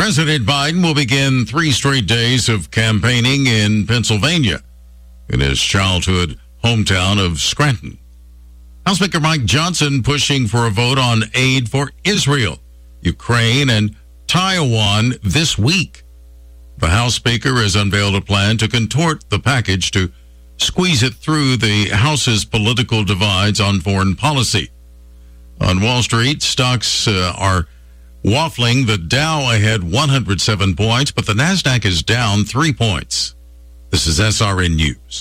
President Biden will begin 3 straight days of campaigning in Pennsylvania, in his childhood hometown of Scranton. House Speaker Mike Johnson pushing for a vote on aid for Israel, Ukraine, and Taiwan this week. The House Speaker has unveiled a plan to contort the package to squeeze it through the House's political divides on foreign policy. On Wall Street, stocks are waffling. The Dow ahead 107 points, but the Nasdaq is down 3 points. This is SRN News.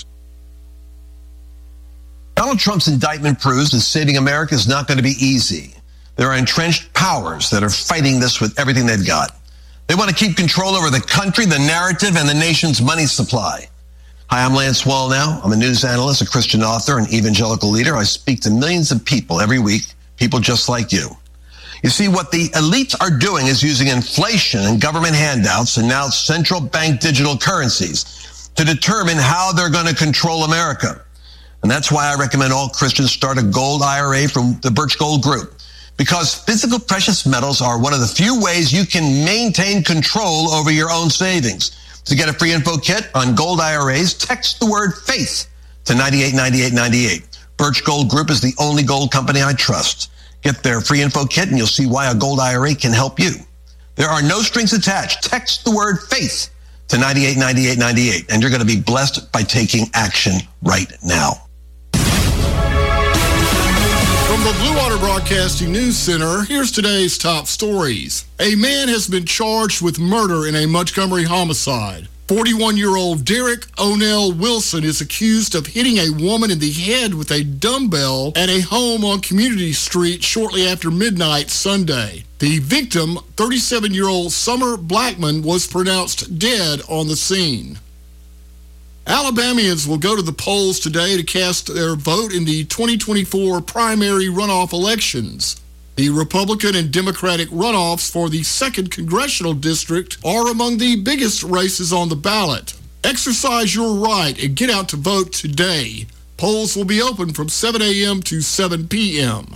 Donald Trump's indictment proves that saving America is not going to be easy. There are entrenched powers that are fighting this with everything they've got. They want to keep control over the country, the narrative, and the nation's money supply. Hi, I'm Lance Wallnau. I'm a news analyst, a Christian author, and evangelical leader. I speak to millions of people every week, people just like you. You see, what the elites are doing is using inflation and government handouts and now central bank digital currencies to determine how they're going to control America. And that's why I recommend all Christians start a gold IRA from the Birch Gold Group. Because physical precious metals are one of the few ways you can maintain control over your own savings. To get a free info kit on gold IRAs, text the word FAITH to 989898. Birch Gold Group is the only gold company I trust. Get their free info kit and you'll see why a gold IRA can help you. There are no strings attached. Text the word FAITH to 989898 and you're going to be blessed by taking action right now. From the Blue Water Broadcasting News Center, here's today's top stories. A man has been charged with murder in a Montgomery homicide. 41-year-old Derek O'Neill Wilson is accused of hitting a woman in the head with a dumbbell at a home on Community Street shortly after midnight Sunday. The victim, 37-year-old Summer Blackman, was pronounced dead on the scene. Alabamians will go to the polls today to cast their vote in the 2024 primary runoff elections. The Republican and Democratic runoffs for the 2nd Congressional District are among the biggest races on the ballot. Exercise your right and get out to vote today. Polls will be open from 7 a.m. to 7 p.m.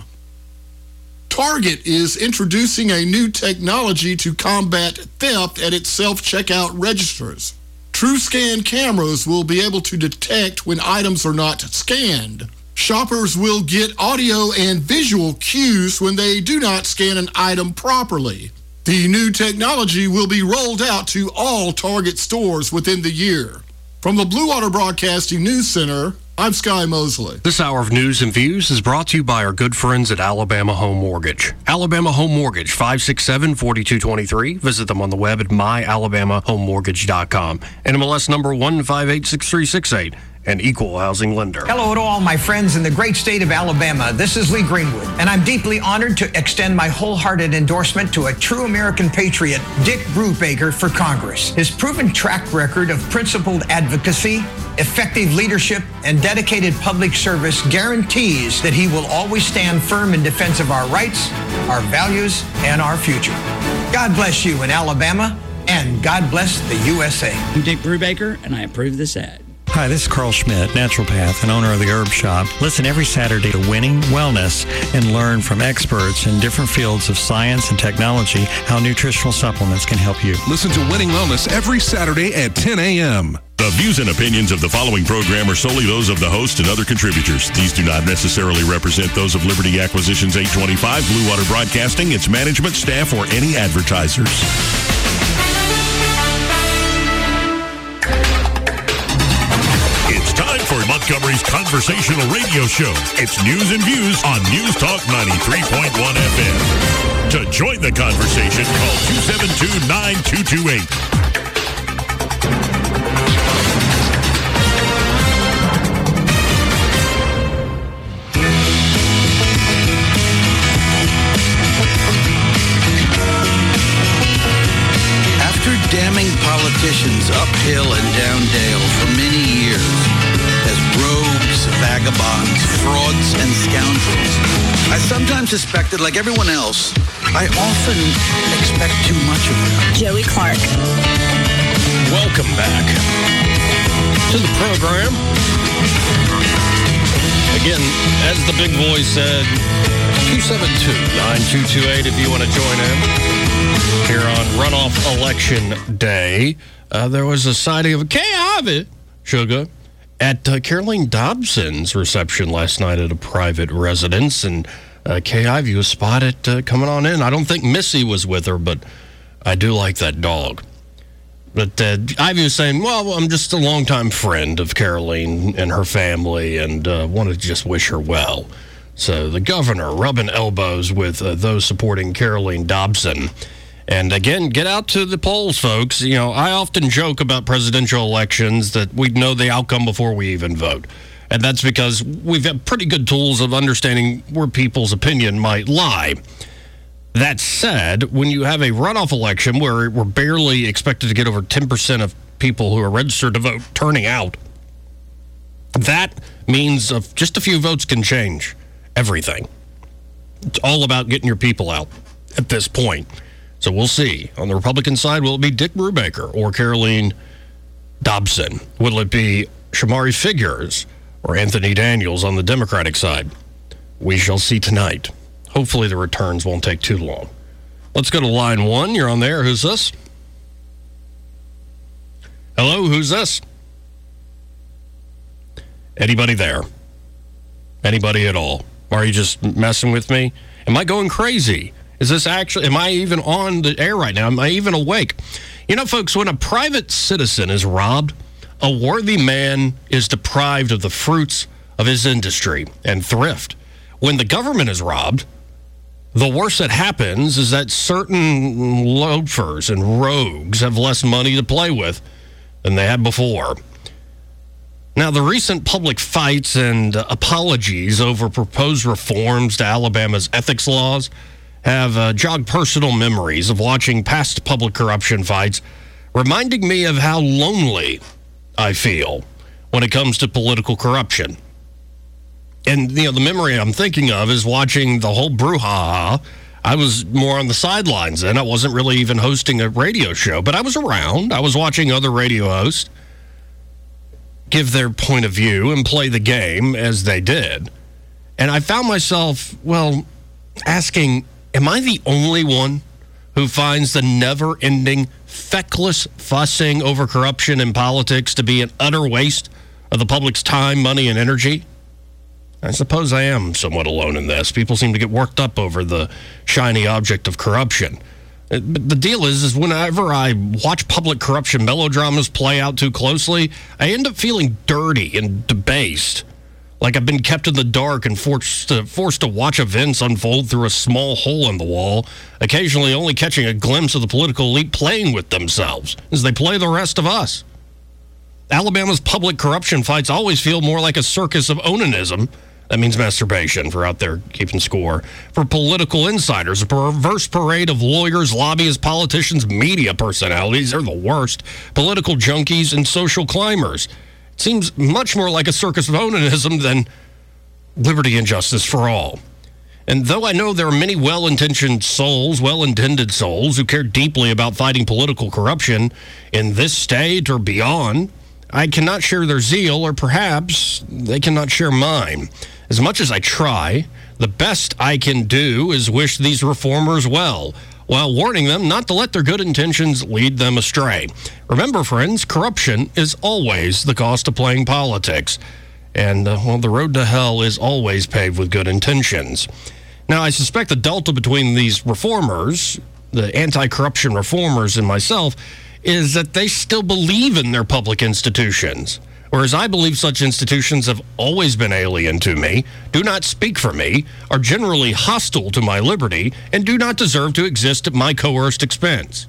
Target is introducing a new technology to combat theft at its self-checkout registers. TrueScan cameras will be able to detect when items are not scanned. Shoppers will get audio and visual cues when they do not scan an item properly. The new technology will be rolled out to all Target stores within the year. From the Blue Water Broadcasting News Center, I'm Sky Mosley. This hour of news and views is brought to you by our good friends at Alabama Home Mortgage. Alabama Home Mortgage, 567-4223. Visit them on the web at myalabamahomemortgage.com. NMLS number 1586368. An equal housing lender. Hello to all my friends in the great state of Alabama. This is Lee Greenwood, and I'm deeply honored to extend my wholehearted endorsement to a true American patriot, Dick Brubaker, for Congress. His proven track record of principled advocacy, effective leadership, and dedicated public service guarantees that he will always stand firm in defense of our rights, our values, and our future. God bless you in Alabama, and God bless the USA. I'm Dick Brubaker, and I approve this ad. Hi, this is Carl Schmidt, naturopath and owner of the Herb Shop. Listen every Saturday to Winning Wellness and learn from experts in different fields of science and technology how nutritional supplements can help you. Listen to Winning Wellness every Saturday at 10 a.m. The views and opinions of the following program are solely those of the host and other contributors. These do not necessarily represent those of Liberty Acquisitions 825, Blue Water Broadcasting, its management, staff, or any advertisers. For Montgomery's conversational radio show. It's News and Views on News Talk 93.1 FM. To join the conversation, call 272-9228. After damning politicians uphill and down dale for many years, as rogues, vagabonds, frauds, and scoundrels, I sometimes suspect that, like everyone else, I often expect too much of them. Joey Clark. Welcome back to the program. Again, as the big boy said, 272-9228 if you want to join in here on runoff election day, there was a sighting of a Kay Ivey Sugar at Caroline Dobson's reception last night at a private residence, and Kay Ivey was spotted coming on in. I don't think Missy was with her, but I do like that dog. But Ivey was saying, well, I'm just a longtime friend of Caroline and her family and wanted to just wish her well. So the governor rubbing elbows with those supporting Caroline Dobson. And again, get out to the polls, folks. You know, I often joke about presidential elections that we know the outcome before we even vote. And that's because we've got pretty good tools of understanding where people's opinion might lie. That said, when you have a runoff election where we're barely expected to get over 10% of people who are registered to vote turning out, that means just a few votes can change everything. It's all about getting your people out at this point. So we'll see. On the Republican side, will it be Dick Brubaker or Caroline Dobson? Will it be Shamari Figures or Anthony Daniels on the Democratic side? We shall see tonight. Hopefully the returns won't take too long. Let's go to line one. You're on there. Who's this? Hello, who's this? Anybody there? Anybody at all? Are you just messing with me? Am I going crazy? Is this actually, am I even on the air right now? Am I even awake? You know, folks, when a private citizen is robbed, a worthy man is deprived of the fruits of his industry and thrift. When the government is robbed, the worst that happens is that certain loafers and rogues have less money to play with than they had before. Now, the recent public fights and apologies over proposed reforms to Alabama's ethics laws have jogged personal memories of watching past public corruption fights, reminding me of how lonely I feel when it comes to political corruption. And, you know, the memory I'm thinking of is watching the whole brouhaha. I was more on the sidelines then. I wasn't really even hosting a radio show, but I was around. I was watching other radio hosts give their point of view and play the game as they did. And I found myself, well, asking, am I the only one who finds the never-ending, feckless fussing over corruption in politics to be an utter waste of the public's time, money, and energy? I suppose I am somewhat alone in this. People seem to get worked up over the shiny object of corruption. But the deal is whenever I watch public corruption melodramas play out too closely, I end up feeling dirty and debased, like I've been kept in the dark and forced to watch events unfold through a small hole in the wall, occasionally only catching a glimpse of the political elite playing with themselves as they play the rest of us. Alabama's public corruption fights always feel more like a circus of onanism. That means masturbation, for out there keeping score. For political insiders, a perverse parade of lawyers, lobbyists, politicians, media personalities. They're the worst. Political junkies and social climbers. It seems much more like a circus of onanism than liberty and justice for all. And though I know there are many well-intentioned souls, well-intended souls, who care deeply about fighting political corruption in this state or beyond, I cannot share their zeal, or perhaps they cannot share mine. As much as I try, the best I can do is wish these reformers well, while warning them not to let their good intentions lead them astray. Remember, friends, corruption is always the cost of playing politics. And, the road to hell is always paved with good intentions. Now, I suspect the delta between these reformers, the anti-corruption reformers, and myself, is that they still believe in their public institutions, whereas I believe such institutions have always been alien to me, do not speak for me, are generally hostile to my liberty, and do not deserve to exist at my coerced expense.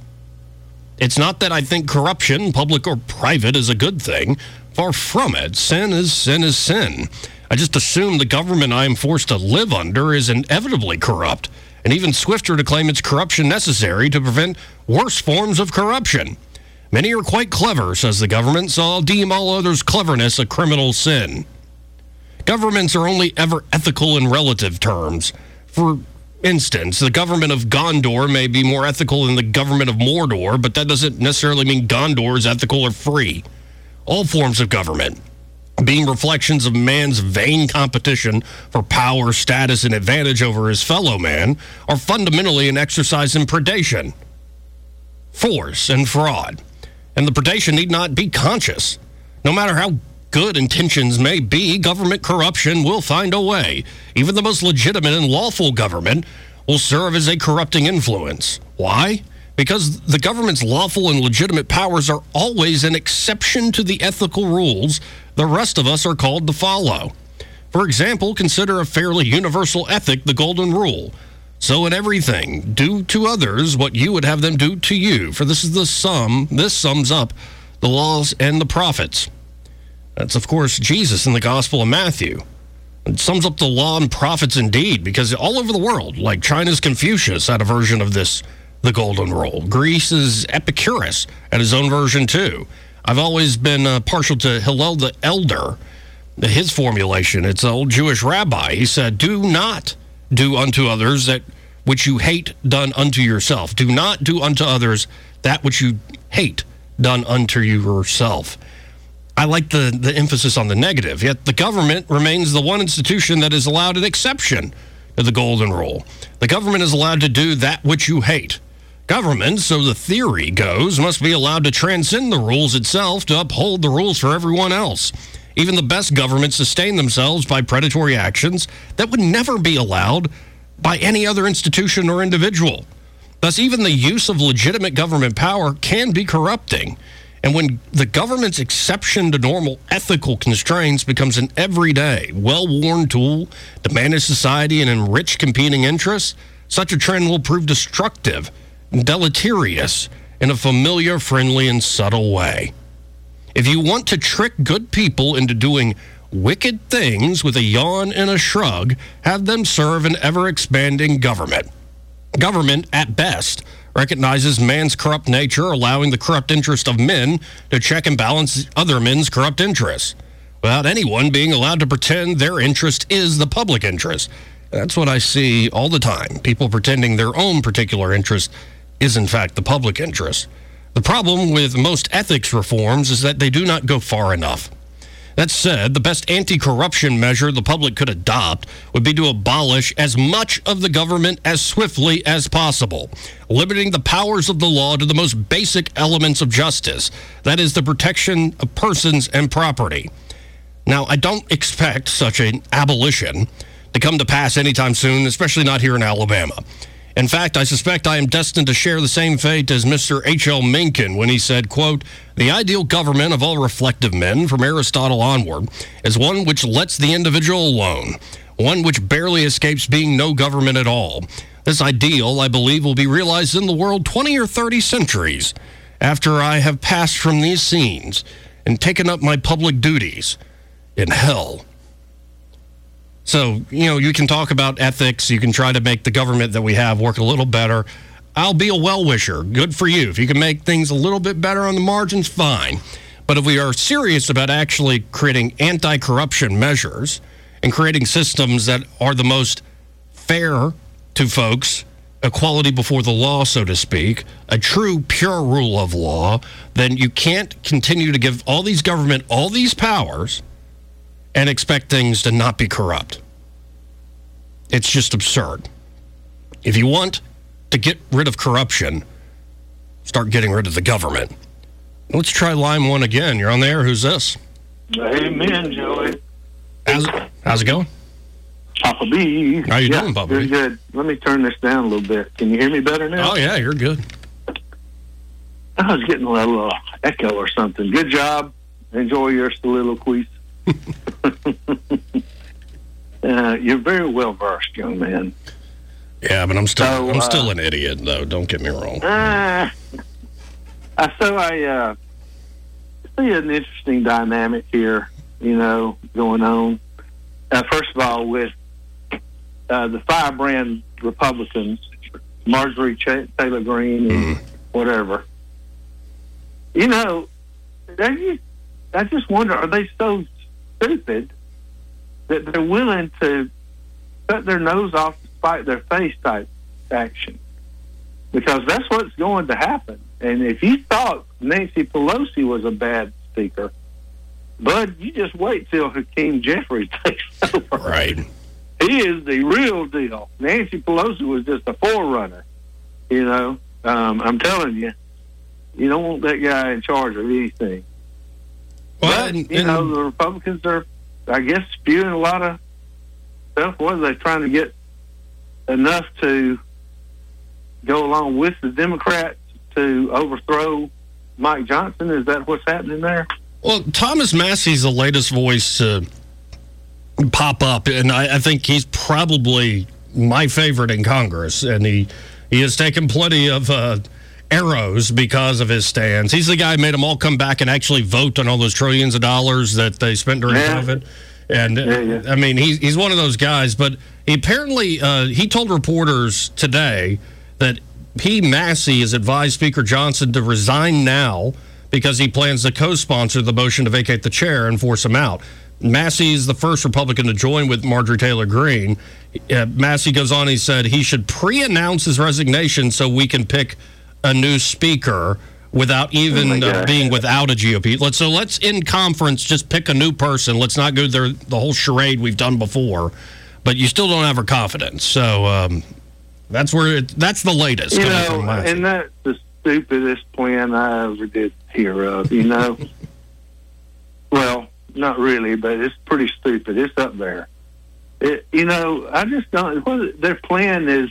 It's not that I think corruption, public or private, is a good thing. Far from it. Sin is sin is sin. I just assume the government I am forced to live under is inevitably corrupt, and even swifter to claim it's corruption necessary to prevent worse forms of corruption. Many are quite clever, says the government, so I'll deem all others' cleverness a criminal sin. Governments are only ever ethical in relative terms. For instance, the government of Gondor may be more ethical than the government of Mordor, but that doesn't necessarily mean Gondor is ethical or free. All forms of government, being reflections of man's vain competition for power, status, and advantage over his fellow man, are fundamentally an exercise in predation. force, and fraud. And the predation need not be conscious. No matter how good intentions may be, government corruption will find a way. Even the most legitimate and lawful government will serve as a corrupting influence. Why? Because the government's lawful and legitimate powers are always an exception to the ethical rules the rest of us are called to follow. For example, consider a fairly universal ethic, the Golden Rule. So in everything, do to others what you would have them do to you. For this sums up the laws and the prophets. That's, of course, Jesus in the Gospel of Matthew. It sums up the law and prophets indeed, because all over the world, like China's Confucius had a version of this, the Golden Rule. Greece's Epicurus had his own version too. I've always been partial to Hillel the Elder, his formulation. It's an old Jewish rabbi. He said, do not do unto others that which you hate done unto yourself. Do not do unto others that which you hate done unto yourself. I like the emphasis on the negative, yet the government remains the one institution that is allowed an exception to the Golden Rule. The government is allowed to do that which you hate. Government, so the theory goes, must be allowed to transcend the rules itself to uphold the rules for everyone else. Even the best governments sustain themselves by predatory actions that would never be allowed by any other institution or individual. Thus, even the use of legitimate government power can be corrupting. And when the government's exception to normal ethical constraints becomes an everyday, well-worn tool to manage society and enrich competing interests, such a trend will prove destructive and deleterious in a familiar, friendly, and subtle way. If you want to trick good people into doing wicked things with a yawn and a shrug, have them serve an ever-expanding government. Government, at best, recognizes man's corrupt nature, allowing the corrupt interest of men to check and balance other men's corrupt interests, without anyone being allowed to pretend their interest is the public interest. That's what I see all the time, people pretending their own particular interest is in fact the public interest. The problem with most ethics reforms is that they do not go far enough. That said, the best anti-corruption measure the public could adopt would be to abolish as much of the government as swiftly as possible, limiting the powers of the law to the most basic elements of justice, that is, the protection of persons and property. Now, I don't expect such an abolition to come to pass anytime soon, especially not here in Alabama. In fact, I suspect I am destined to share the same fate as Mr. H.L. Mencken when he said, quote, "The ideal government of all reflective men, from Aristotle onward, is one which lets the individual alone, one which barely escapes being no government at all. This ideal, I believe, will be realized in the world 20 or 30 centuries after I have passed from these scenes and taken up my public duties in hell." So, you can talk about ethics. You can try to make the government that we have work a little better. I'll be a well-wisher. Good for you. If you can make things a little bit better on the margins, fine. But if we are serious about actually creating anti-corruption measures and creating systems that are the most fair to folks, equality before the law, so to speak, a true, pure rule of law, then you can't continue to give all these government all these powers and expect things to not be corrupt. It's just absurd. If you want to get rid of corruption, start getting rid of the government. Let's try line one again. You're on there. Who's this? Amen, Joey. How's it going? Papa B. How you doing, Papa B? Good. Let me turn this down a little bit. Can you hear me better now? Oh, yeah, you're good. I was getting a little echo or something. Good job. Enjoy your soliloquies. You're very well versed, young man. Yeah, but I'm still an idiot, though. Don't get me wrong. I see an interesting dynamic here, going on. First of all, with the firebrand Republicans, Marjorie Taylor Greene and whatever. I just wonder, are they so stupid that they're willing to cut their nose off to spite their face type action? Because that's what's going to happen. And if you thought Nancy Pelosi was a bad speaker, bud, you just wait till Hakeem Jeffries takes over. Right. He is the real deal. Nancy Pelosi was just a forerunner. I'm telling you. You don't want that guy in charge of anything. Well, but, the Republicans are, I guess, spewing a lot of stuff. What are they trying to get enough to go along with the Democrats to overthrow Mike Johnson? Is that what's happening there? Well, Thomas Massey's the latest voice to pop up, and I think he's probably my favorite in Congress, and he has taken plenty of arrows because of his stands. He's the guy who made them all come back and actually vote on all those trillions of dollars that they spent during COVID. And, I mean, he's one of those guys, but he apparently he told reporters today that Massey has advised Speaker Johnson to resign now because he plans to co-sponsor the motion to vacate the chair and force him out. Massey is the first Republican to join with Marjorie Taylor Greene. Massey goes on, he said he should pre-announce his resignation so we can pick a new speaker without even being without a GOP. Let's in conference just pick a new person. Let's not go there the whole charade we've done before. But you still don't have her confidence. So that's the latest. And that's the stupidest plan I ever did hear of, Well, not really, but it's pretty stupid. It's up there. I just don't. What their plan is,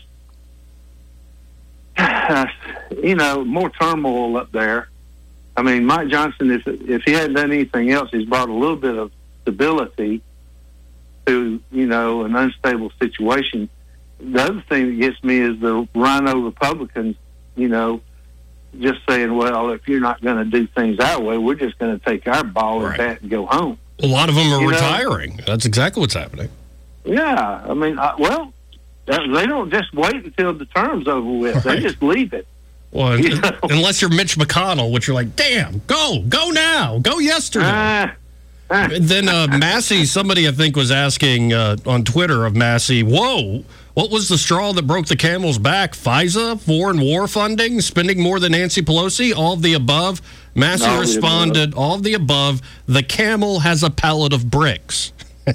more turmoil up there. I mean, Mike Johnson, if he hadn't done anything else, he's brought a little bit of stability to, an unstable situation. The other thing that gets me is the rhino Republicans, just saying, well, if you're not going to do things our way, we're just going to take our ball and bat and go home. A lot of them are retiring. That's exactly what's happening. Yeah. I mean, they don't just wait until the term's over with. Right. They just leave it. Well, unless you're Mitch McConnell, which you're like, damn, go now, go yesterday. Then Massey, somebody I think was asking on Twitter of Massey, whoa, what was the straw that broke the camel's back? FISA, foreign war funding, spending more than Nancy Pelosi, all of the above? Massey responded, all of the above. The camel has a pallet of bricks.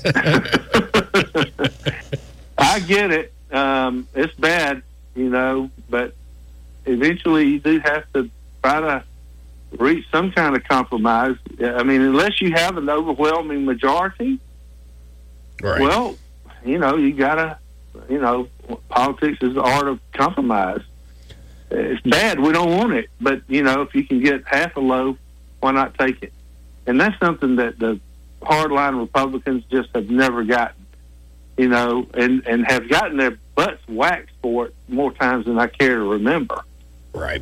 I get it. It's bad, but eventually you do have to try to reach some kind of compromise. I mean, unless you have an overwhelming majority, right. Well, you got to, politics is the art of compromise. It's bad. We don't want it. But, if you can get half a loaf, why not take it? And that's something that the hardline Republicans just have never gotten, and have gotten their butts waxed for it more times than I care to remember. Right.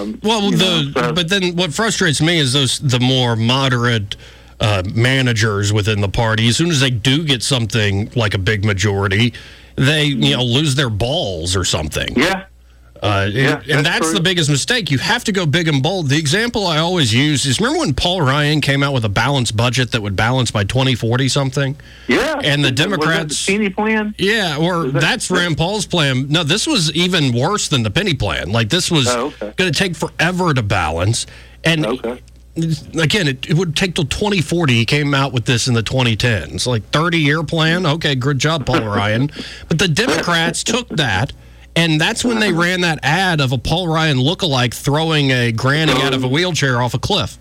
But then what frustrates me is the more moderate managers within the party. As soon as they do get something like a big majority, they lose their balls or something. Yeah. And that's true. The biggest mistake. You have to go big and bold. The example I always use is, remember when Paul Ryan came out with a balanced budget that would balance by 2040 something? Yeah. And the Democrats... Was that the penny plan? Yeah, or that's Rand Paul's plan. No, this was even worse than the penny plan. Like, this was going to take forever to balance. And again, it would take till 2040. He came out with this in the 2010s. Like, 30-year plan? Okay, good job, Paul Ryan. But the Democrats took that, and that's when they ran that ad of a Paul Ryan lookalike throwing a granny out of a wheelchair off a cliff.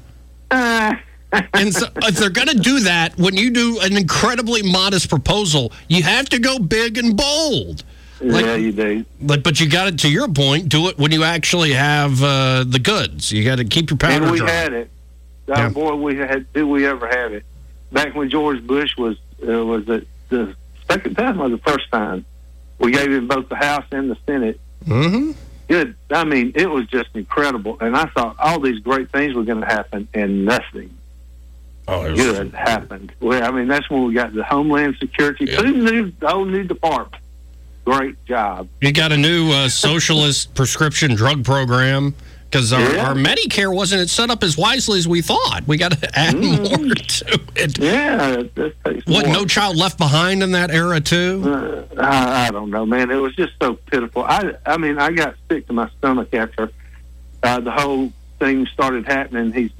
And so if they're going to do that, when you do an incredibly modest proposal, you have to go big and bold. Yeah, you do. But you got it, to your point, do it when you actually have the goods. You got to keep your powder dry. And we had it. Oh, boy, did we ever have it. Back when George Bush was it the second time or the first time? We gave him both the House and the Senate. Mm-hmm. Good. I mean, it was just incredible. And I thought all these great things were going to happen, and nothing good happened. Well, I mean, that's when we got the Homeland Security. Yeah. The whole new department. Great job. You got a new socialist prescription drug program, because our Medicare wasn't set up as wisely as we thought. We got to add more to it. Yeah. What, No Child Left Behind in that era, too? I don't know, man. It was just so pitiful. I mean, I got sick to my stomach after the whole thing started happening. He's,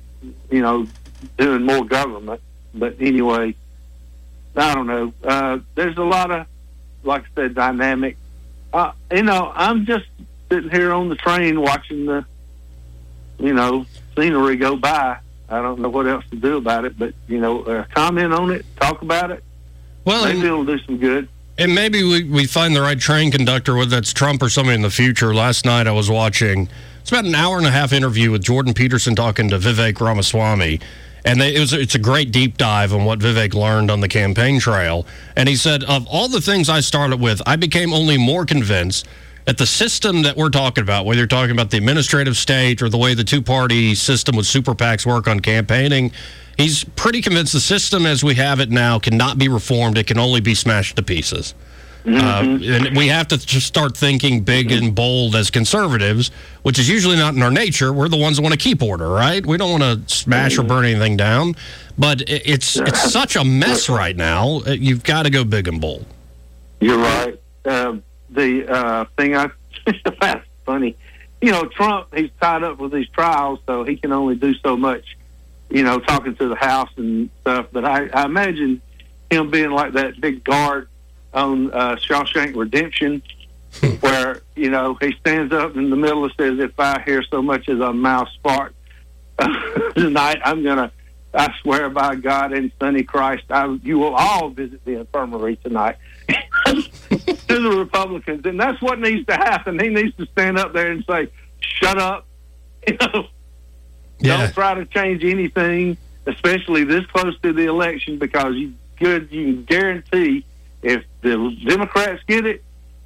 doing more government. But anyway, I don't know. There's a lot of, like I said, dynamic. I'm just sitting here on the train watching the scenery go by. I don't know what else to do about it, but, comment on it, talk about it. Well, maybe it'll do some good. And maybe we find the right train conductor, whether that's Trump or somebody in the future. Last night I was watching, it's about an hour and a half interview with Jordan Peterson talking to Vivek Ramaswamy. And it's a great deep dive on what Vivek learned on the campaign trail. And he said, of all the things I started with, I became only more convinced that the system that we're talking about, whether you're talking about the administrative state or the way the two-party system with super PACs work on campaigning, he's pretty convinced the system as we have it now cannot be reformed. It can only be smashed to pieces. And we have to just start thinking big and bold as conservatives, which is usually not in our nature. We're the ones that want to keep order, right? We don't want to smash or burn anything down. But it's such a mess right now. You've got to go big and bold. You're right. The thing I that's funny. Trump, he's tied up with these trials, so he can only do so much, talking to the House and stuff. But I imagine him being like that big guard on Shawshank Redemption, where, he stands up in the middle and says, if I hear so much as a mouse fart tonight, I swear by God and Sonny Christ, you will all visit the infirmary tonight. To the Republicans, and that's what needs to happen. He needs to stand up there and say, shut up. Don't try to change anything, especially this close to the election, because you can guarantee if the Democrats get it,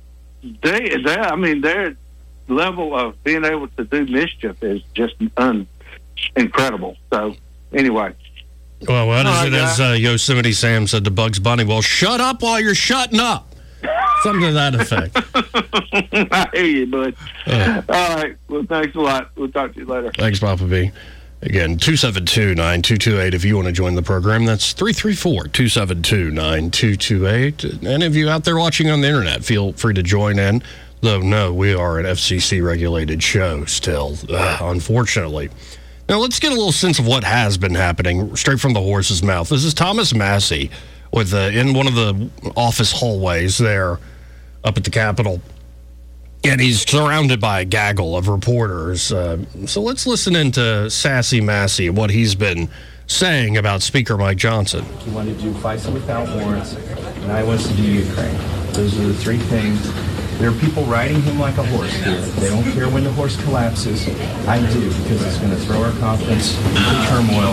their level of being able to do mischief is just incredible. So, anyway. Well, what is it, as Yosemite Sam said to Bugs Bunny? Well, shut up while you're shutting up. Something to that effect. I hear you, bud. All right. Well, thanks a lot. We'll talk to you later. Thanks, Papa B. Again, 272-9228 if you want to join the program. That's 334-272-9228. Any of you out there watching on the internet, feel free to join in. Though, no, we are an FCC-regulated show still, unfortunately. Now, let's get a little sense of what has been happening straight from the horse's mouth. This is Thomas Massie with in one of the office hallways there up at the Capitol. And he's surrounded by a gaggle of reporters. So let's listen into Sassy Massie, what he's been saying about Speaker Mike Johnson. He wanted to do FISA without warrants, and I wanted to do Ukraine. Those are the three things. There are people riding him like a horse here. They don't care when the horse collapses. I do, because it's going to throw our confidence into turmoil.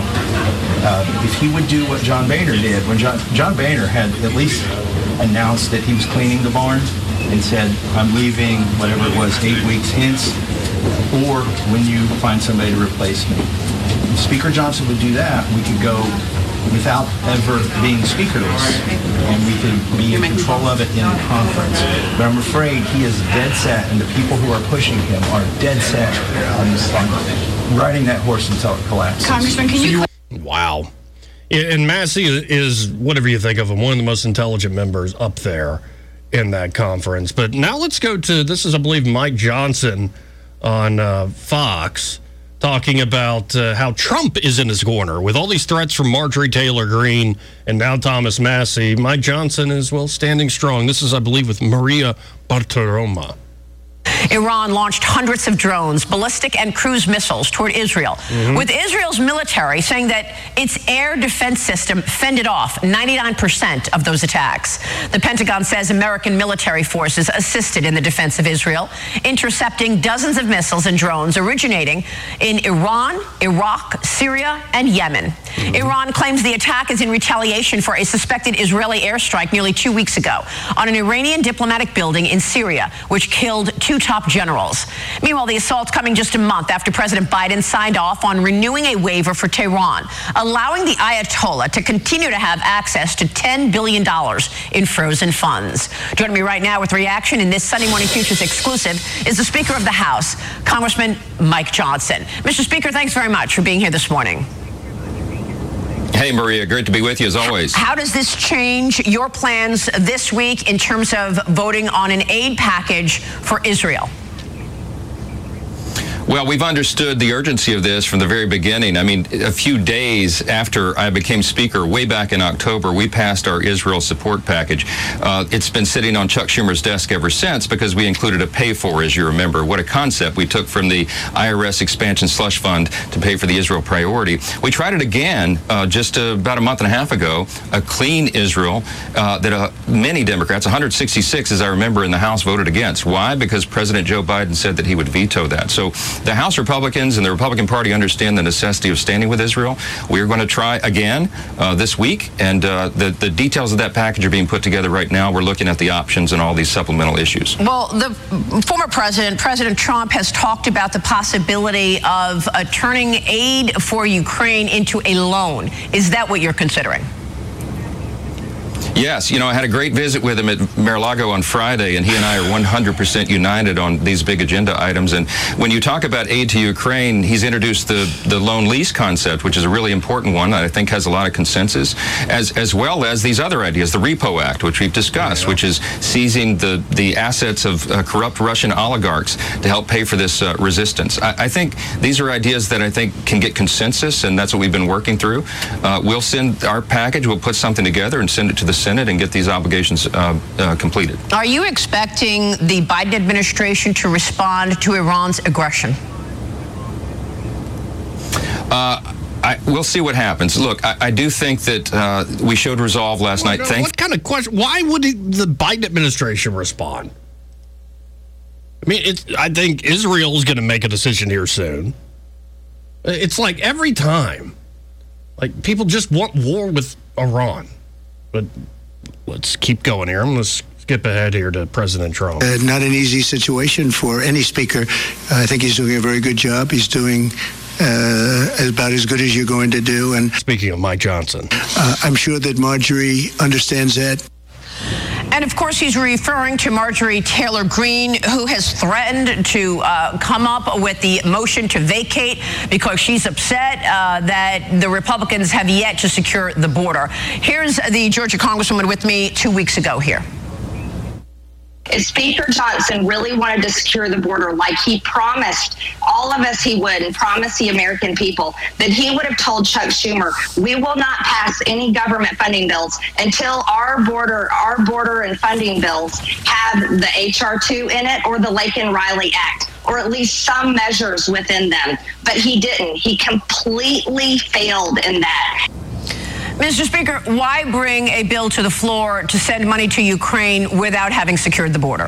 If he would do what John Boehner did, when John Boehner had at least announced that he was cleaning the barn and said, I'm leaving, whatever it was, 8 weeks hence, or when you find somebody to replace me. If Speaker Johnson would do that, we could go without ever being speakerless, and we could be in control of it in the conference. But I'm afraid he is dead set, and the people who are pushing him are dead set on riding that horse until it collapses. Congressman, can you... Wow. And Massie is, whatever you think of him, one of the most intelligent members up there in that conference. But now let's go to, this is, I believe, Mike Johnson on Fox, talking about how Trump is in his corner with all these threats from Marjorie Taylor Greene and now Thomas Massie. Mike Johnson is, well, standing strong. This is, I believe, with Maria Bartiromo. Iran launched hundreds of drones, ballistic and cruise missiles toward Israel, with Israel's military saying that its air defense system fended off 99% of those attacks. The Pentagon says American military forces assisted in the defense of Israel, intercepting dozens of missiles and drones originating in Iran, Iraq, Syria, and Yemen. Iran claims the attack is in retaliation for a suspected Israeli airstrike nearly 2 weeks ago on an Iranian diplomatic building in Syria, which killed two top generals. Meanwhile, the assault coming just a month after President Biden signed off on renewing a waiver for Tehran, allowing the Ayatollah to continue to have access to $10 billion in frozen funds. Joining me right now with reaction in this Sunday Morning Futures exclusive is the Speaker of the House, Congressman Mike Johnson. Mr. Speaker, thanks very much for being here this morning. Hey, Maria, great to be with you as always. How does this change your plans this week in terms of voting on an aid package for Israel? Well, we've understood the urgency of this from the very beginning. I mean, a few days after I became Speaker, way back in October, we passed our Israel support package. It's been sitting on Chuck Schumer's desk ever since because we included a pay-for, as you remember. What a concept we took from the IRS expansion slush fund to pay for the Israel priority. We tried it again just about a month and a half ago, a clean Israel that many Democrats, 166 as I remember in the House, voted against. Why? Because President Joe Biden said that he would veto that. So the House Republicans and the Republican Party understand the necessity of standing with Israel. We're going to try again this week, and the details of that package are being put together right now. We're looking at the options and all these supplemental issues. Well, the former president, President Trump, has talked about the possibility of turning aid for Ukraine into a loan. Is that what you're considering? Yes, I had a great visit with him at Mar-a-Lago on Friday, and he and I are 100% united on these big agenda items. And when you talk about aid to Ukraine, he's introduced the loan lease concept, which is a really important one that I think has a lot of consensus, as well as these other ideas, the Repo Act, which we've discussed, which is seizing the assets of corrupt Russian oligarchs to help pay for this resistance. I think these are ideas that I think can get consensus, and that's what we've been working through. We'll send our package, we'll put something together and send it to the Senate and get these obligations completed. Are you expecting the Biden administration to respond to Iran's aggression? We'll see what happens. Look, I do think that we showed resolve last night. What kind of question? Why would the Biden administration respond? I mean, I think Israel is going to make a decision here soon. It's like every time, like people just want war with Iran. But let's keep going here. I'm going to skip ahead here to President Trump. Not an easy situation for any speaker. I think he's doing a very good job. He's doing about as good as you're going to do. And speaking of Mike Johnson, I'm sure that Marjorie understands that. And, of course, he's referring to Marjorie Taylor Greene, who has threatened to come up with the motion to vacate because she's upset that the Republicans have yet to secure the border. Here's the Georgia Congresswoman with me 2 weeks ago here. If Speaker Johnson really wanted to secure the border like he promised all of us he would and promised the American people, then he would have told Chuck Schumer, we will not pass any government funding bills until our border and funding bills have the H.R. 2 in it or the Laken-Riley Act, or at least some measures within them. But he didn't. He completely failed in that. Mr. Speaker, why bring a bill to the floor to send money to Ukraine without having secured the border?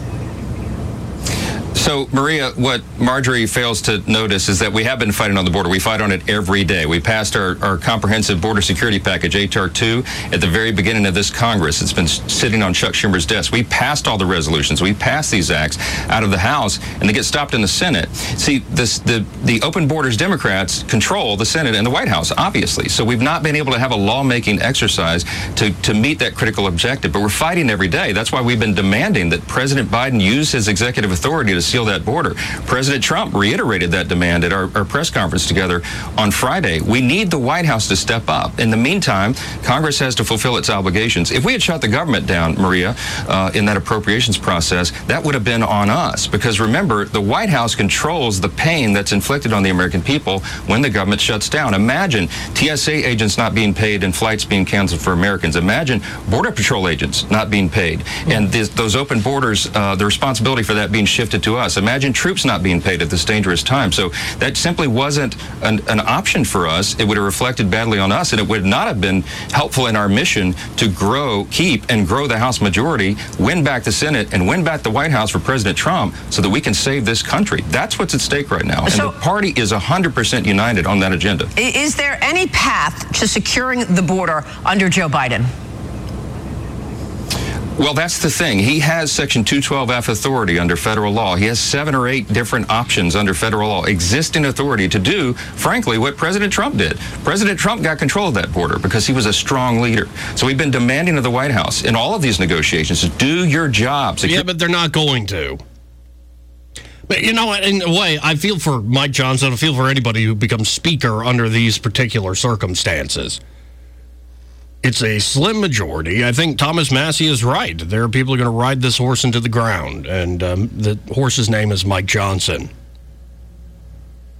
So, Maria, what Marjorie fails to notice is that we have been fighting on the border. We fight on it every day. We passed our comprehensive border security package, H.R. 2, at the very beginning of this Congress. It's been sitting on Chuck Schumer's desk. We passed all the resolutions. We passed these acts out of the House, and they get stopped in the Senate. See, the open borders Democrats control the Senate and the White House, obviously. So we've not been able to have a lawmaking exercise to meet that critical objective. But we're fighting every day. That's why we've been demanding that President Biden use his executive authority to seal that border. President Trump reiterated that demand at our press conference together on Friday. We need the White House to step up. In the meantime, Congress has to fulfill its obligations. If we had shut the government down, Maria, in that appropriations process, that would have been on us. Because remember, the White House controls the pain that's inflicted on the American people when the government shuts down. Imagine TSA agents not being paid and flights being canceled for Americans. Imagine Border Patrol agents not being paid. And those open borders, the responsibility for that being shifted to us. Imagine troops not being paid at this dangerous time. So that simply wasn't an option for us. It would have reflected badly on us, and it would not have been helpful in our mission to keep and grow the House majority, win back the Senate, and win back the White House for President Trump so that we can save this country. That's what's at stake right now. And the party is 100% united on that agenda. Is there any path to securing the border under Joe Biden? Well, that's the thing. He has Section 212F authority under federal law. He has 7 or 8 different options under federal law, existing authority to do, frankly, what President Trump did. President Trump got control of that border because he was a strong leader. So we've been demanding of the White House in all of these negotiations to do your job. Yeah, but they're not going to. But, you know, in a way, I feel for Mike Johnson. I feel for anybody who becomes speaker under these particular circumstances. It's a slim majority. I think Thomas Massey is right. There are people who are going to ride this horse into the ground, and the horse's name is Mike Johnson.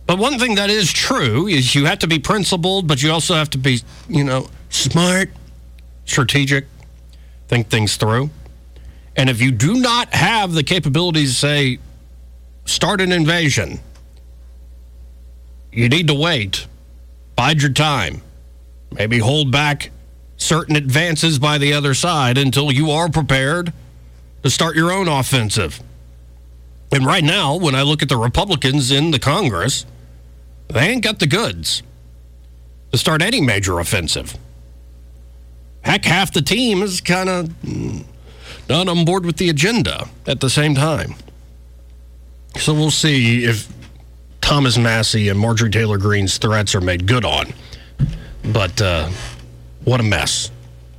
But one thing that is true is you have to be principled, but you also have to be, smart, strategic, think things through. And if you do not have the capabilities to say, start an invasion, you need to wait, bide your time, maybe hold back certain advances by the other side until you are prepared to start your own offensive. And right now, when I look at the Republicans in the Congress, they ain't got the goods to start any major offensive. Heck, half the team is kind of not on board with the agenda at the same time. So we'll see if Thomas Massie and Marjorie Taylor Greene's threats are made good on. But what a mess.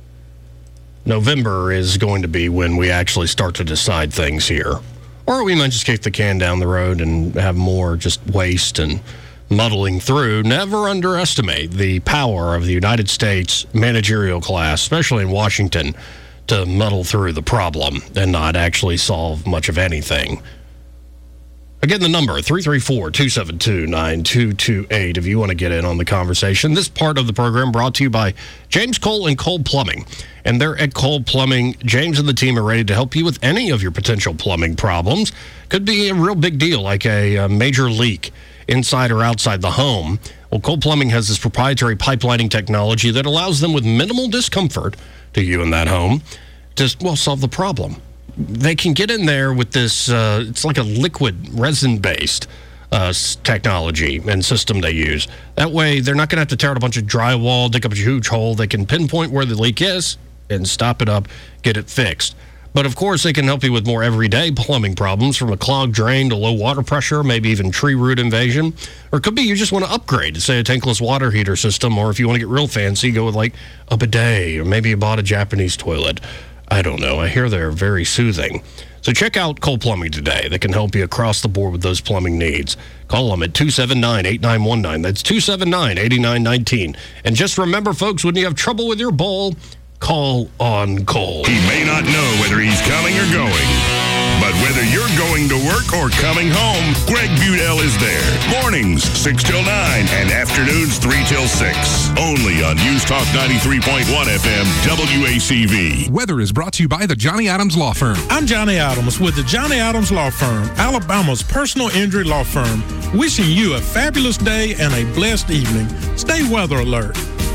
November is going to be when we actually start to decide things here. Or we might just kick the can down the road and have more just waste and muddling through. Never underestimate the power of the United States managerial class, especially in Washington, to muddle through the problem and not actually solve much of anything. Again, the number, 334-272-9228, if you want to get in on the conversation. This part of the program brought to you by James Cole and Cole Plumbing. And they're at Cole Plumbing. James and the team are ready to help you with any of your potential plumbing problems. Could be a real big deal, like a major leak inside or outside the home. Well, Cole Plumbing has this proprietary pipelining technology that allows them with minimal discomfort to you in that home to, solve the problem. They can get in there with this, it's like a liquid resin-based technology and system they use. That way, they're not going to have to tear out a bunch of drywall, dig up a huge hole. They can pinpoint where the leak is and stop it up, get it fixed. But, of course, they can help you with more everyday plumbing problems, from a clogged drain to low water pressure, maybe even tree root invasion. Or it could be you just want to upgrade, say, a tankless water heater system, or if you want to get real fancy, go with, like, a bidet, or maybe you bought a Japanese toilet. I don't know. I hear they're very soothing. So check out Cole Plumbing today. They can help you across the board with those plumbing needs. Call them at 279-8919. That's 279-8919. And just remember, folks, when you have trouble with your bowl, call on Cole. He may not know whether he's coming or going, but whether you're going to work or coming home, Greg Budell is there. Mornings, 6 till 9, and afternoons, 3 till 6. Only on News Talk 93.1 FM, WACV. Weather is brought to you by the Johnny Adams Law Firm. I'm Johnny Adams with the Johnny Adams Law Firm, Alabama's personal injury law firm, wishing you a fabulous day and a blessed evening. Stay weather alert.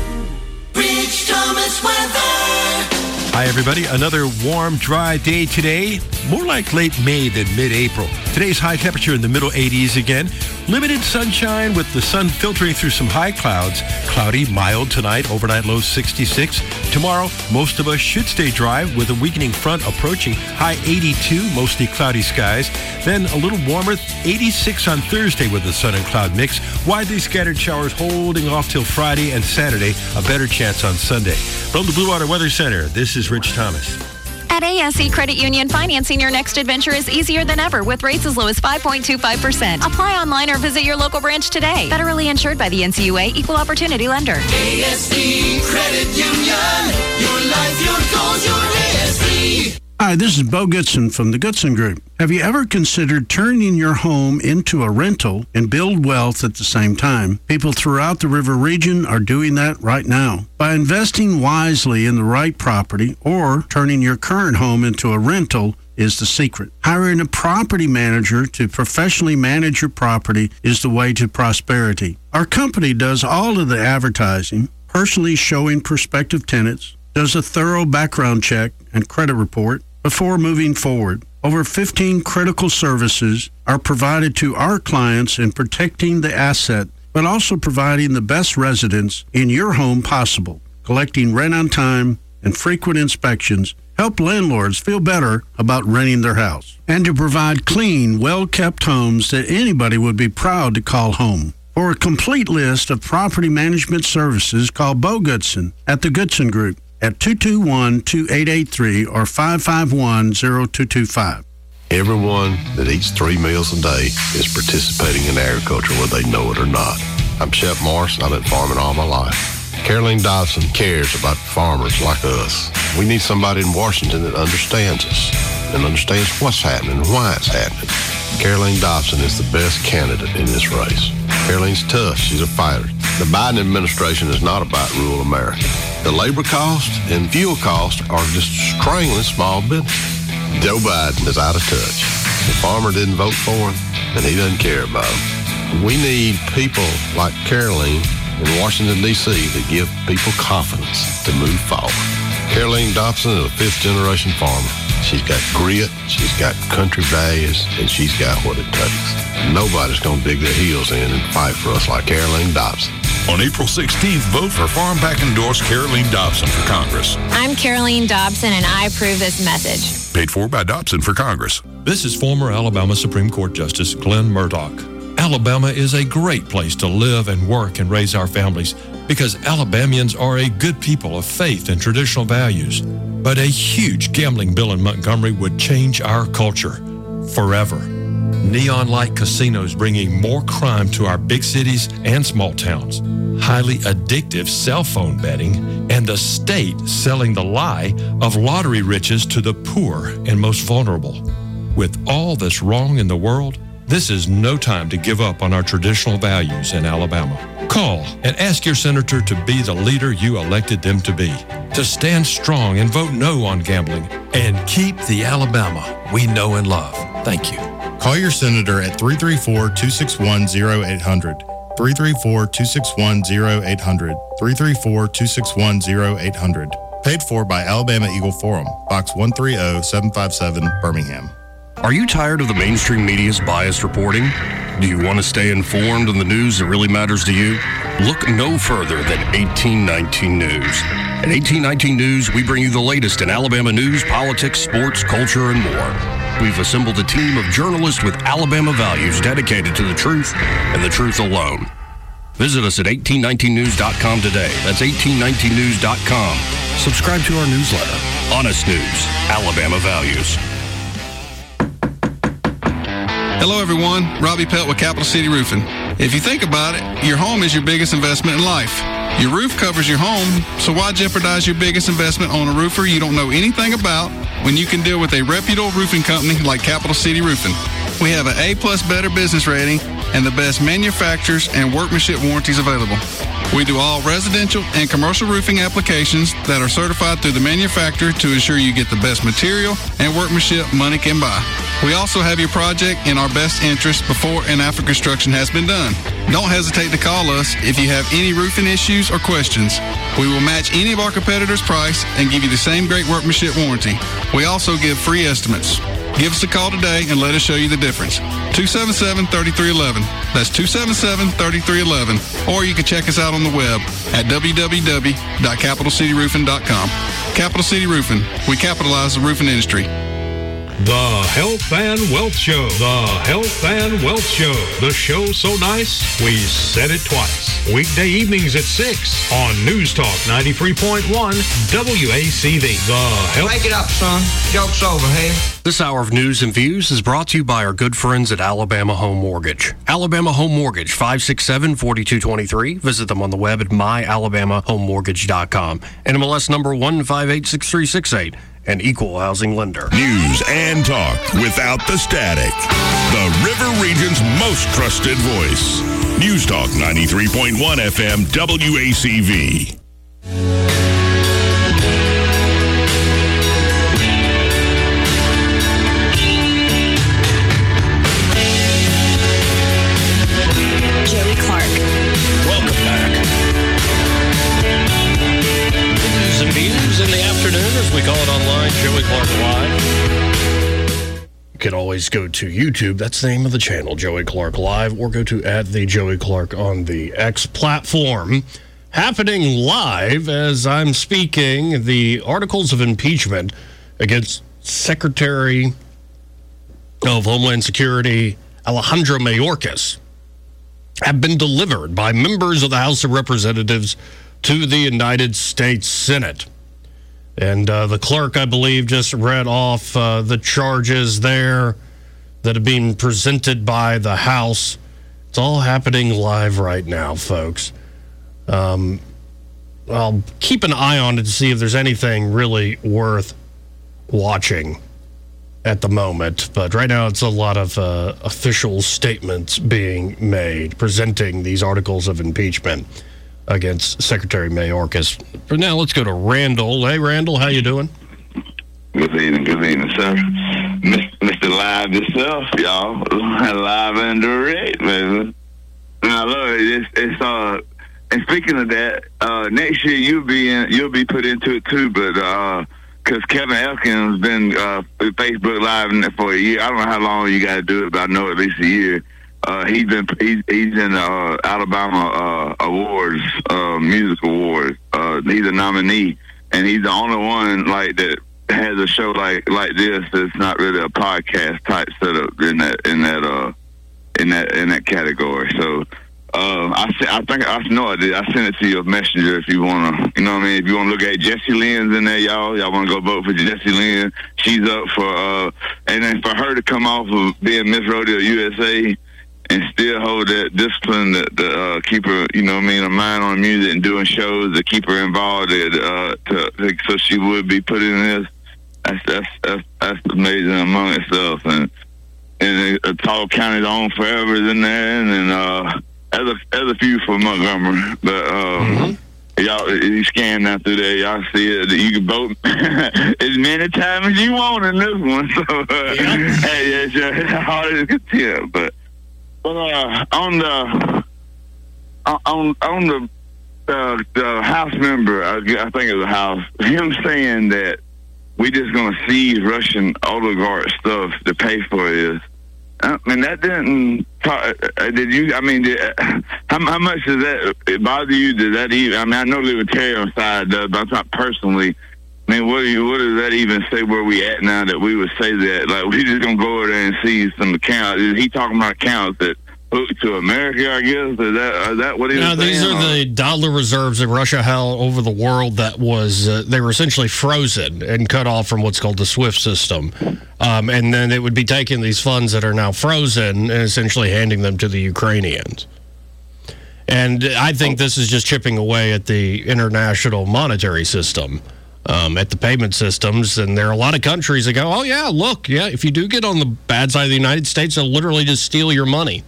Rich Thomas weather. Hi, everybody. Another warm, dry day today. More like late May than mid-April. Today's high temperature in the middle 80s again. Limited sunshine with the sun filtering through some high clouds. Cloudy, mild tonight. Overnight low 66. Tomorrow, most of us should stay dry with a weakening front approaching. High 82, mostly cloudy skies. Then a little warmer, 86 on Thursday with the sun and cloud mix. Widely scattered showers holding off till Friday and Saturday. A better chance on Sunday. From the Blue Water Weather Center, this is Rich Thomas. At ASE Credit Union, financing your next adventure is easier than ever with rates as low as 5.25%. Apply online or visit your local branch today. Federally insured by the NCUA, Equal Opportunity Lender. ASE Credit Union. Your life, your goals, your ASE. Hi, this is Bo Goodson from the Goodson Group. Have you ever considered turning your home into a rental and build wealth at the same time? People throughout the river region are doing that right now. By investing wisely in the right property or turning your current home into a rental is the secret. Hiring a property manager to professionally manage your property is the way to prosperity. Our company does all of the advertising, personally showing prospective tenants, does a thorough background check and credit report before moving forward. Over 15 critical services are provided to our clients in protecting the asset, but also providing the best residence in your home possible. Collecting rent on time and frequent inspections help landlords feel better about renting their house. And to provide clean, well-kept homes that anybody would be proud to call home. For a complete list of property management services, call Bo Goodson at the Goodson Group at 221-2883 or 551-0225. Everyone that eats 3 meals a day is participating in agriculture, whether they know it or not. I'm Shep Morris. I've been farming all my life. Caroline Dodson cares about farmers like us. We need somebody in Washington that understands us and understands what's happening and why it's happening. Caroline Dodson is the best candidate in this race. Caroline's tough. She's a fighter. The Biden administration is not about rural America. The labor cost and fuel costs are just strangling small business. Joe Biden is out of touch. The farmer didn't vote for him, and he doesn't care about him. We need people like Caroline in Washington, D.C. to give people confidence to move forward. Caroline Dobson is a fifth-generation farmer. She's got grit, she's got country values, and she's got what it takes. Nobody's going to dig their heels in and fight for us like Caroline Dobson. On April 16th, vote for Farm Pack endorsed Caroline Dobson for Congress. I'm Caroline Dobson, and I approve this message. Paid for by Dobson for Congress. This is former Alabama Supreme Court Justice Glenn Murdoch. Alabama is a great place to live and work and raise our families because Alabamians are a good people of faith and traditional values. But a huge gambling bill in Montgomery would change our culture forever. Neon light casinos bringing more crime to our big cities and small towns, highly addictive cell phone betting, and the state selling the lie of lottery riches to the poor and most vulnerable. With all that's wrong in the world, this is no time to give up on our traditional values in Alabama. Call and ask your senator to be the leader you elected them to be, to stand strong and vote no on gambling, and keep the Alabama we know and love. Thank you. Call your senator at 334-261-0800, 334-261-0800, 334-261-0800. Paid for by Alabama Eagle Forum, Box 130757, Birmingham. Are you tired of the mainstream media's biased reporting? Do you want to stay informed on the news that really matters to you? Look no further than 1819 News. At 1819 News, we bring you the latest in Alabama news, politics, sports, culture, and more. We've assembled a team of journalists with Alabama values dedicated to the truth and the truth alone. Visit us at 1819news.com today. That's 1819news.com. Subscribe to our newsletter. Honest News, Alabama Values. Hello, everyone. Robbie Pelt with Capital City Roofing. If you think about it, your home is your biggest investment in life. Your roof covers your home, so why jeopardize your biggest investment on a roofer you don't know anything about when you can deal with a reputable roofing company like Capital City Roofing? We have an A+ Better Business rating and the best manufacturers and workmanship warranties available. We do all residential and commercial roofing applications that are certified through the manufacturer to ensure you get the best material and workmanship money can buy. We also have your project in our best interest before and after construction has been done. Don't hesitate to call us if you have any roofing issues or questions. We will match any of our competitors' price and give you the same great workmanship warranty. We also give free estimates. Give us a call today and let us show you the difference. 277-3311. That's 277-3311. Or you can check us out on the web at www.capitalcityroofing.com. Capital City Roofing. We capitalize the roofing industry. The Health and Wealth Show. The Health and Wealth Show. The show so nice, we said it twice. Weekday evenings at 6 on News Talk 93.1 WACV. The Health. Make it up, son. Joke's over, hey? This hour of news and views is brought to you by our good friends at Alabama Home Mortgage. Alabama Home Mortgage, 567-4223. Visit them on the web at myalabamahomemortgage.com. NMLS number 1586368. An equal housing lender. News and talk without the static. The River Region's most trusted voice. News Talk 93.1 FM WACV. Joey Clark. Welcome back. News and views in the afternoon, as we call it online, Joey Clark Live. You can always go to YouTube. That's the name of the channel, Joey Clark Live, or go to @TheJoeyClark on the X platform. Happening live as I'm speaking, the articles of impeachment against Secretary of Homeland Security Alejandro Mayorkas have been delivered by members of the House of Representatives to the United States Senate. And the clerk, I believe, just read off the charges there that have been presented by the House. It's all happening live right now, folks. I'll keep an eye on it to see if there's anything really worth watching at the moment, but right now it's a lot of official statements being made, presenting these articles of impeachment against Secretary Mayorkas. For now, let's go to Randall. Hey, Randall, how you doing? Good evening, sir. Mr. Live yourself, y'all. Live and direct, baby. And I love it. And speaking of that, next year you'll be put into it too, but because Kevin Elkins been Facebook Live for a year. I don't know how long you got to do it, but I know at least a year. He's in Alabama awards, music awards. He's a nominee, and he's the only one like that has a show like this that's not really a podcast type setup in that category. So I think I know I did. I sent it to your messenger if you wanna, you know what I mean. If you wanna look at Jessie Lynn's in there, y'all wanna go vote for Jessie Lynn. She's up for and then for her to come off of being Miss Rodeo USA and still hold that discipline to keep her, you know what I mean, a mind on music and doing shows to keep her involved so she would be put in this. That's amazing among itself, and Tall County's own Forever is in there, and then there's a few for Montgomery, but y'all, you scan down through there, y'all see it. You can vote as many times as you want in this one. So hey, it's hard as it can tell, but on the House member, I think it was the House, him saying that we just gonna seize Russian oligarch stuff to pay for this. I mean, that didn't. Did you? I mean, how much does that bother you? Does that even? I mean, I know libertarian side does, but I'm not personally. I mean, what does that even say where we at now that we would say that? Like, we just gonna go over there and seize some accounts? Is he talking about accounts that hooked to America, I guess? Is that what he was saying? These are the dollar reserves that Russia held over the world that was, they were essentially frozen and cut off from what's called the SWIFT system. And then it would be taking these funds that are now frozen and essentially handing them to the Ukrainians. And I think this is just chipping away at the international monetary system, at the payment systems. And there are a lot of countries that go, oh, yeah, look, yeah, if you do get on the bad side of the United States, they'll literally just steal your money.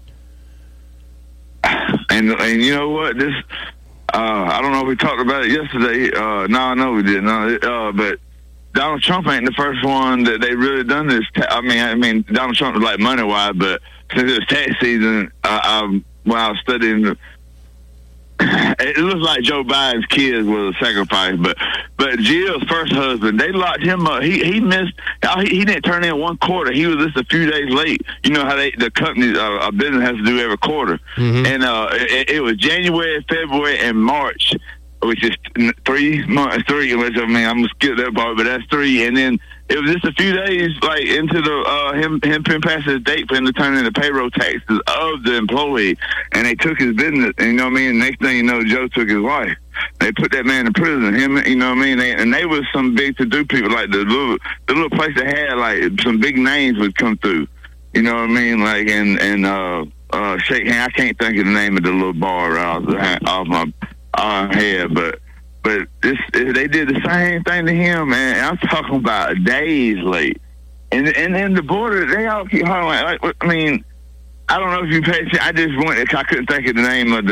And you know what? This I don't know if we talked about it yesterday. No, we didn't. But Donald Trump ain't the first one that they really done this. I mean, Donald Trump was like money wise, but since it was tax season, when I was studying, it looks like Joe Biden's kids was a sacrifice. But Jill's first husband, they locked him up. He missed. He didn't turn in one quarter. He was just a few days late. You know how the company, a business has to do every quarter. And it was January, February, and March, which is 3 months. Which, I mean, I'm gonna skip that part, but that's 3. And then it was just a few days, like into the him past his date for him to turn in the payroll taxes of the employee, and they took his business. And, you know what I mean? Next thing you know, Joe took his wife. They put that man in prison. Him, you know what I mean? They was some big to do people, like the little place that had like some big names would come through. You know what I mean? Like and shake hand. I can't think of the name of the little bar off my head, but they did the same thing to him, man. I'm talking about days late, and then the border, they all keep hollering. Like, I mean, I don't know if you paid attention. I just went. I couldn't think of the name of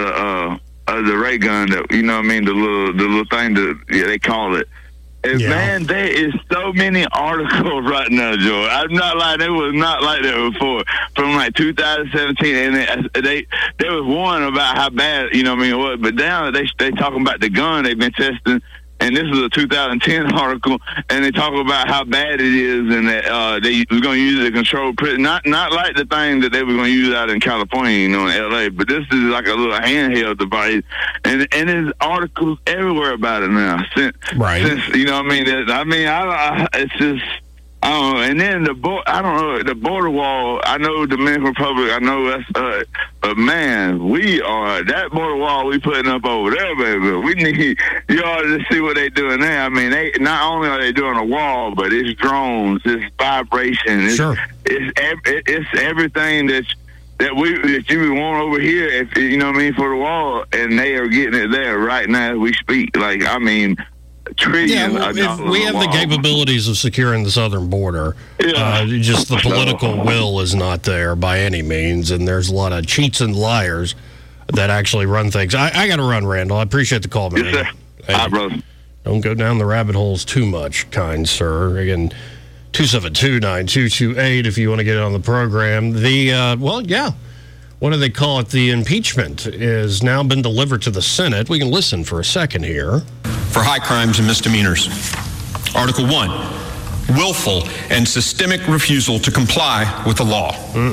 the ray gun that, you know what I mean, the little thing that they call it. And man, there is so many articles right now, Joe. I'm not lying. It was not like that before. From like 2017, and there was one about how bad, you know what I mean, it was. But now they talking about the gun they've been testing. And this is a 2010 article, and they talk about how bad it is, and that they were going to use it to control prison. Not like the thing that they were going to use out in California, you know, in L.A., but this is like a little handheld device, and there's articles everywhere about it now. Since you know what I mean? It's just, I don't know. And then the border wall, I know Dominican Republic, I know that's, but man, that border wall we putting up over there, baby. We need you all to see what they doing there. I mean, they not only are they doing a wall, but it's drones, it's vibration, it's everything that you would want over here, if you know what I mean, for the wall, and they are getting it there right now as we speak. Like, I mean, trillion. If we have the capabilities of securing the southern border. Just the political will is not there by any means, and there's a lot of cheats and liars that actually run things. I got to run, Randall. I appreciate the call, man. Yes, sir. All right, brother. Don't go down the rabbit holes too much, kind sir. Again, 272-9228 if you want to get on the program. What do they call it? The impeachment has now been delivered to the Senate. We can listen for a second here. For high crimes and misdemeanors. Article 1, willful and systemic refusal to comply with the law.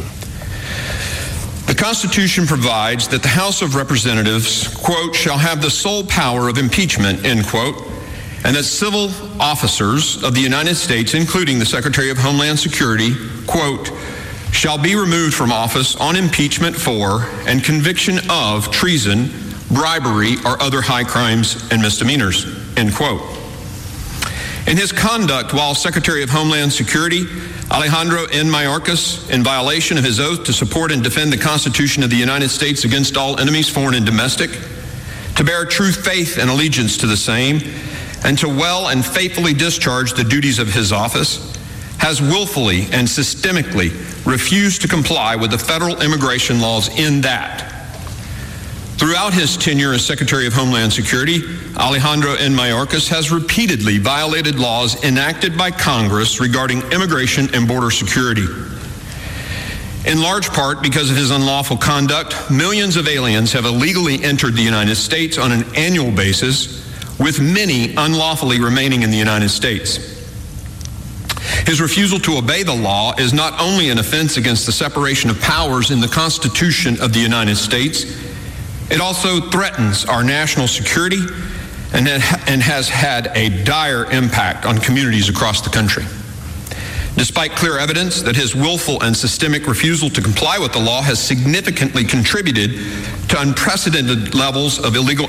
The Constitution provides that the House of Representatives, quote, shall have the sole power of impeachment, end quote, and that civil officers of the United States, including the Secretary of Homeland Security, quote, shall be removed from office on impeachment for and conviction of treason, bribery, or other high crimes and misdemeanors, end quote. In his conduct while Secretary of Homeland Security, Alejandro N. Mayorkas, in violation of his oath to support and defend the Constitution of the United States against all enemies, foreign and domestic, to bear true faith and allegiance to the same, and to well and faithfully discharge the duties of his office, has willfully and systemically refused to comply with the federal immigration laws in that. Throughout his tenure as Secretary of Homeland Security, Alejandro N. Mayorkas has repeatedly violated laws enacted by Congress regarding immigration and border security. In large part because of his unlawful conduct, millions of aliens have illegally entered the United States on an annual basis, with many unlawfully remaining in the United States. His refusal to obey the law is not only an offense against the separation of powers in the Constitution of the United States, it also threatens our national security and has had a dire impact on communities across the country. Despite clear evidence that his willful and systemic refusal to comply with the law has significantly contributed to unprecedented levels of illegal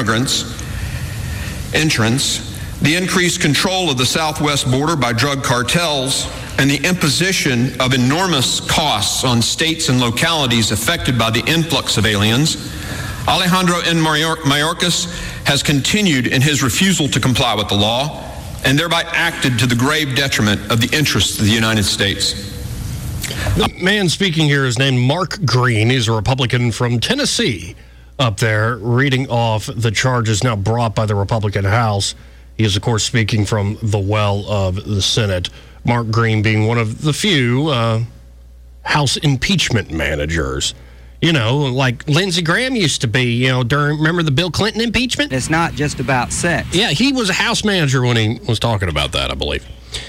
entrance, the increased control of the southwest border by drug cartels, and the imposition of enormous costs on states and localities affected by the influx of aliens, Alejandro N. Mayorkas has continued in his refusal to comply with the law and thereby acted to the grave detriment of the interests of the United States. The man speaking here is named Mark Green. He's a Republican from Tennessee up there, reading off the charges now brought by the Republican House. He is, of course, speaking from the well of the Senate. Mark Green being one of the few House impeachment managers. You know, like Lindsey Graham used to be, remember the Bill Clinton impeachment? It's not just about sex. Yeah, he was a House manager when he was talking about that, I believe.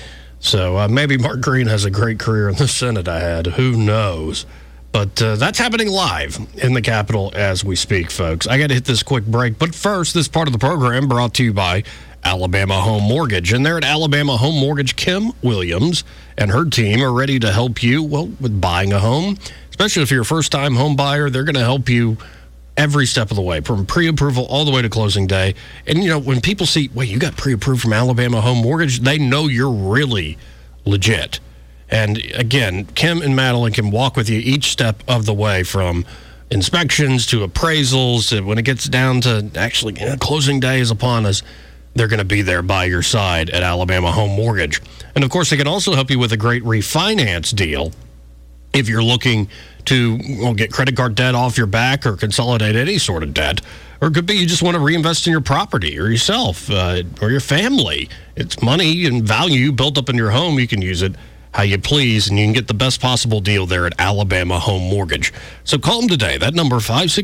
So maybe Mark Green has a great career in the Senate ahead. Who knows? But that's happening live in the Capitol as we speak, folks. I got to hit this quick break. But first, this part of the program brought to you by Alabama Home Mortgage. And there at Alabama Home Mortgage, Kim Williams and her team are ready to help you, with buying a home. Especially if you're a first-time home buyer, they're going to help you every step of the way, from pre-approval all the way to closing day. And, when people see, wait, you got pre-approved from Alabama Home Mortgage, they know you're really legit. And, again, Kim and Madeline can walk with you each step of the way, from inspections to appraisals. And when it gets down to actually closing day is upon us, they're going to be there by your side at Alabama Home Mortgage. And, of course, they can also help you with a great refinance deal if you're looking to get credit card debt off your back or consolidate any sort of debt. Or it could be you just want to reinvest in your property or yourself or your family. It's money and value built up in your home. You can use it how you please, and you can get the best possible deal there at Alabama Home Mortgage. So call them today. That number,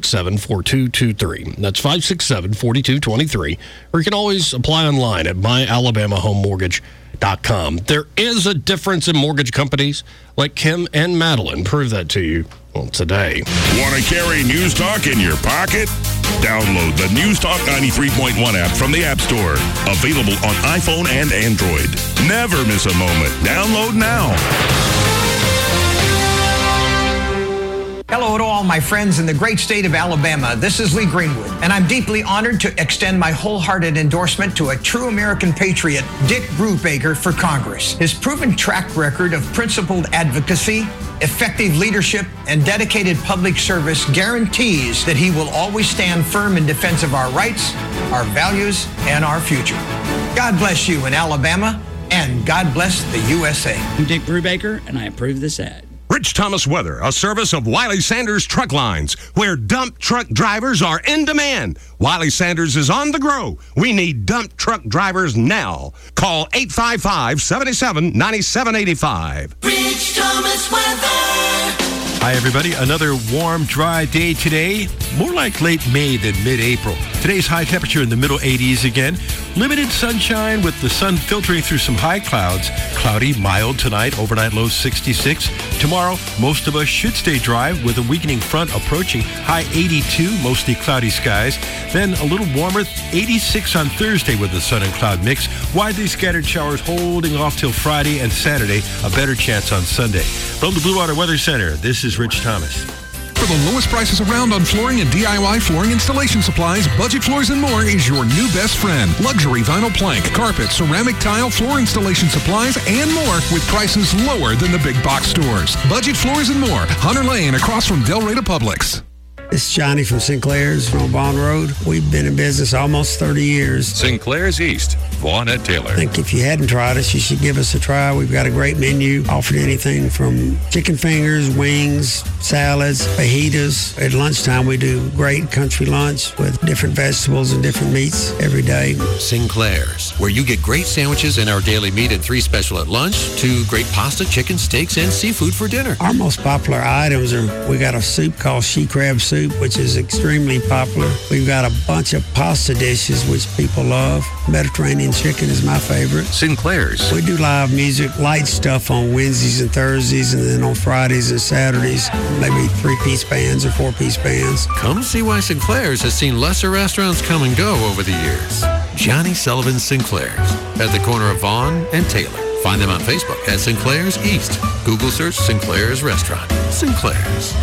567-4223. That's 567-4223. Or you can always apply online at myalabamahomemortgage.com. There is a difference in mortgage companies. Let Kim and Madeline prove that to you today. Want to carry News Talk in your pocket? Download the News Talk 93.1 app from the App Store. Available on iPhone and Android. Never miss a moment. Download now. Hello to all my friends in the great state of Alabama. This is Lee Greenwood, and I'm deeply honored to extend my wholehearted endorsement to a true American patriot, Dick Brubaker, for Congress. His proven track record of principled advocacy, effective leadership, and dedicated public service guarantees that he will always stand firm in defense of our rights, our values, and our future. God bless you in Alabama, and God bless the USA. I'm Dick Brubaker, and I approve this ad. Rich Thomas Weather, a service of Wiley Sanders Truck Lines, where dump truck drivers are in demand. Wiley Sanders is on the grow. We need dump truck drivers now. Call 855-77-9785. Rich Thomas Weather. Hi, everybody. Another warm, dry day today. More like late May than mid-April. Today's high temperature in the middle 80s again. Limited sunshine with the sun filtering through some high clouds. Cloudy, mild tonight. Overnight low 66. Tomorrow, most of us should stay dry with a weakening front approaching. High 82, mostly cloudy skies. Then a little warmer, 86 on Thursday with the sun and cloud mix. Widely scattered showers holding off till Friday and Saturday. A better chance on Sunday. From the Blue Water Weather Center, this is Rich Thomas. For the lowest prices around on flooring and DIY flooring installation supplies, Budget Floors and More is your new best friend. Luxury vinyl plank, carpet, ceramic tile, floor installation supplies, and more with prices lower than the big box stores. Budget Floors and More, Hunter Lane across from Del Rey to Publix. This is Johnny from Sinclair's on Bond Road. We've been in business almost 30 years. Sinclair's East, Vaughn at Taylor. I think if you hadn't tried us, you should give us a try. We've got a great menu, offered anything from chicken fingers, wings, salads, fajitas. At lunchtime, we do great country lunch with different vegetables and different meats every day. Sinclair's, where you get great sandwiches and our daily meat and 3 special at lunch, to great pasta, chicken, steaks, and seafood for dinner. Our most popular items are, we got a soup called she crab soup, which is extremely popular. We've got a bunch of pasta dishes, which people love. Mediterranean chicken is my favorite. Sinclair's. We do live music, light stuff on Wednesdays and Thursdays, and then on Fridays and Saturdays, maybe 3-piece bands or 4-piece bands. Come see why Sinclair's has seen lesser restaurants come and go over the years. Johnny Sullivan Sinclair's at the corner of Vaughn and Taylor. Find them on Facebook at Sinclair's East. Google search Sinclair's Restaurant. Sinclair's.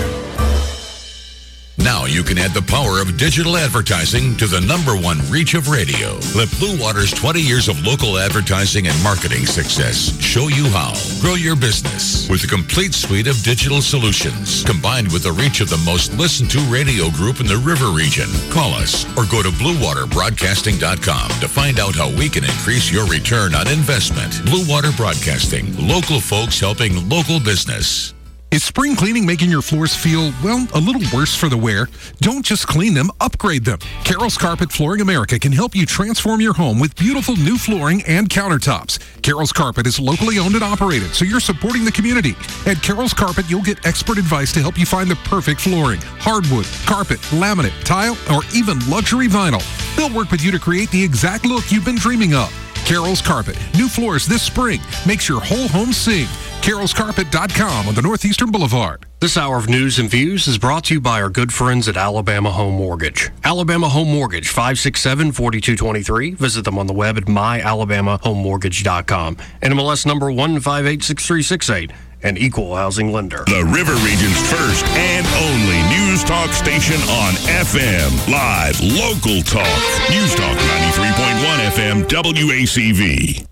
Now you can add the power of digital advertising to the #1 reach of radio. Let Blue Water's 20 years of local advertising and marketing success show you how. Grow your business with a complete suite of digital solutions, combined with the reach of the most listened to radio group in the River region. Call us or go to BlueWaterBroadcasting.com to find out how we can increase your return on investment. Blue Water Broadcasting, local folks helping local business. Is spring cleaning making your floors feel, well, a little worse for the wear? Don't just clean them, upgrade them. Carroll's Carpet Flooring America can help you transform your home with beautiful new flooring and countertops. Carroll's Carpet is locally owned and operated, so you're supporting the community. At Carroll's Carpet, you'll get expert advice to help you find the perfect flooring. Hardwood, carpet, laminate, tile, or even luxury vinyl. They'll work with you to create the exact look you've been dreaming of. Carroll's Carpet. New floors this spring. Makes your whole home sing. carrollscarpet.com on the Northeastern Boulevard. This hour of news and views is brought to you by our good friends at Alabama Home Mortgage. Alabama Home Mortgage, 567-4223. Visit them on the web at myalabamahomemortgage.com. NMLS number 1586368. An equal housing lender. The River Region's first and only news talk station on FM. Live, local talk. News Talk 93.1 FM WACV.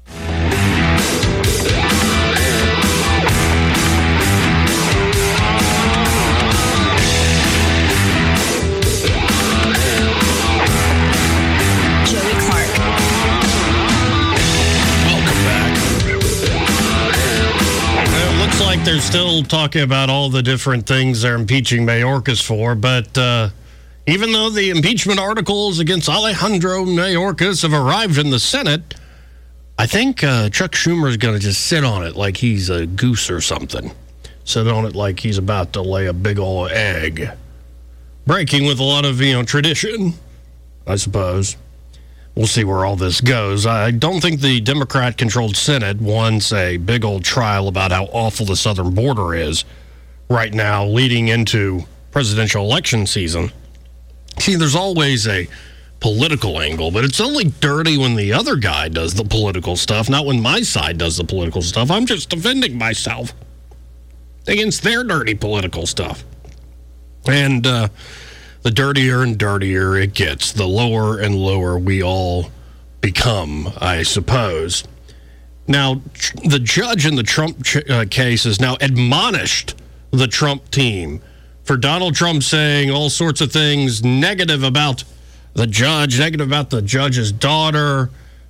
Like they're still talking about all the different things they're impeaching Mayorkas for, but even though the impeachment articles against Alejandro Mayorkas have arrived in the Senate, I think Chuck Schumer is going to just sit on it like he's a goose or something. Sit on it like he's about to lay a big old egg. Breaking with a lot of, tradition, I suppose. We'll see where all this goes. I don't think the Democrat-controlled Senate wants a big old trial about how awful the southern border is right now leading into presidential election season. See, there's always a political angle, but it's only dirty when the other guy does the political stuff, not when my side does the political stuff. I'm just defending myself against their dirty political stuff. And the dirtier and dirtier it gets, the lower and lower we all become, I suppose. Now, the judge in the Trump case has now admonished the Trump team for Donald Trump saying all sorts of things negative about the judge, negative about the judge's daughter,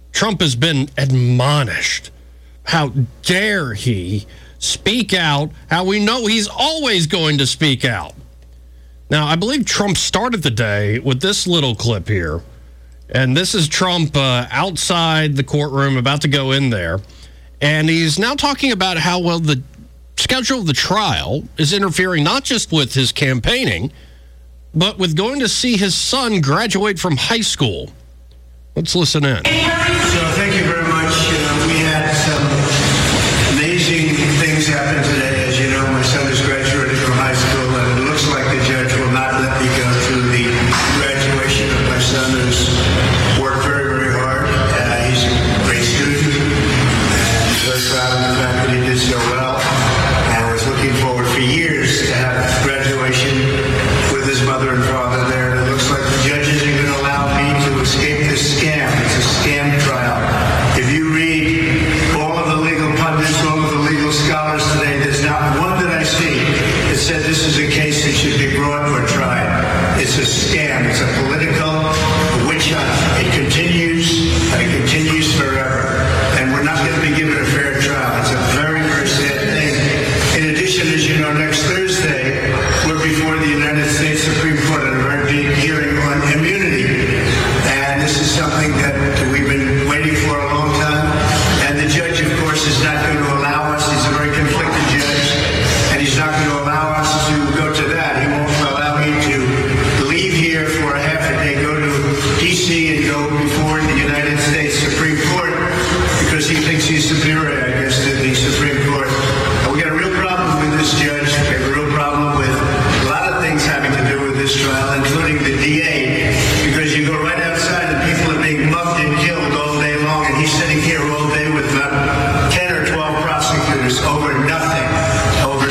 Trump has been admonished. How dare he speak out, how we know he's always going to speak out. Now, I believe Trump started the day with this little clip here. And this is Trump outside the courtroom, about to go in there. And he's now talking about how, well, the schedule of the trial is interfering not just with his campaigning, but with going to see his son graduate from high school. Let's listen in. So thank you very much. We had some amazing things happen today. As you know, my son has graduated from high school, and it looks like the judge will not let me go through the graduation of my son, who's worked very, very hard. He's a great student, and very proud of the fact that he did so well. And I was looking forward for years to have graduation with his mother and father there. And it looks like the judges are going to allow me to escape this scam. It's a scam trial. If you read all of the legal pundits, all of the legal scholars today, there's not one that I see that said this is a case that should be brought or tried. It's a scam. It's a political witch hunt. It continues, and it continues forever. And we're not going to be given a fair trial. It's a very, very sad thing. In addition, as you know, next Thursday, we're before the United States Supreme Court at a very big hearing on immunity. And this is something that we've been waiting for a long time. And the judge, of course, is not going to allow us. He's a very conflicted judge. And he's not going to allow us to go to that. He won't allow me to leave here for a half a day, go to D.C. and go before the United States Supreme Court because he thinks he's superior, I guess, to the Supreme Court. And we got a real problem with this judge. We have a real problem with a lot of things having to do with this trial, including the DA, because you go right outside and people are being mugged and killed all day long, and he's sitting here all day with about 10 or 12 prosecutors over nothing, over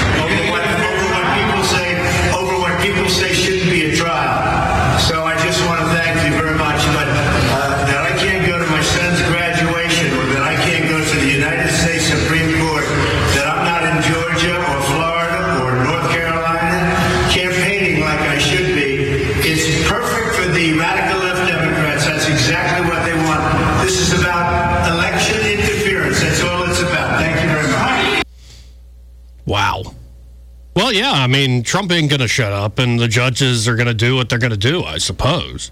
what people say shouldn't be a trial. So I just want to thank you very much, but that I can't go to my son's graduation, or that I can't go to the United States Supreme Court, that I'm not in Georgia or Florida or North Carolina campaigning like I should be. It's perfect for the radical left Democrats. That's exactly what they want. This is about election interference. That's all it's about. Thank you very much. Wow. Well, yeah, I mean, Trump ain't going to shut up, and the judges are going to do what they're going to do, I suppose.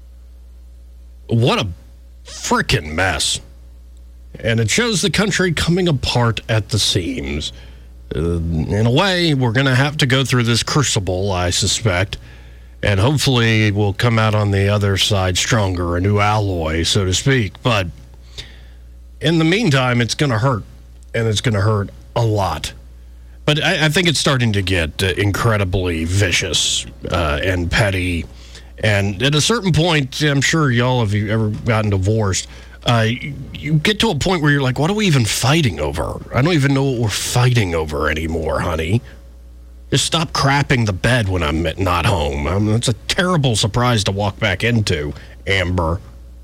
What a frickin' mess. And it shows the country coming apart at the seams. In a way, we're going to have to go through this crucible, I suspect, and hopefully we'll come out on the other side stronger, a new alloy, so to speak. But in the meantime, it's going to hurt, and it's going to hurt a lot. But I think it's starting to get incredibly vicious and petty. And at a certain point, I'm sure y'all, if you've ever gotten divorced, you get to a point where you're like, what are we even fighting over? I don't even know what we're fighting over anymore, honey. Just stop crapping the bed when I'm not home. It's a terrible surprise to walk back into, Amber.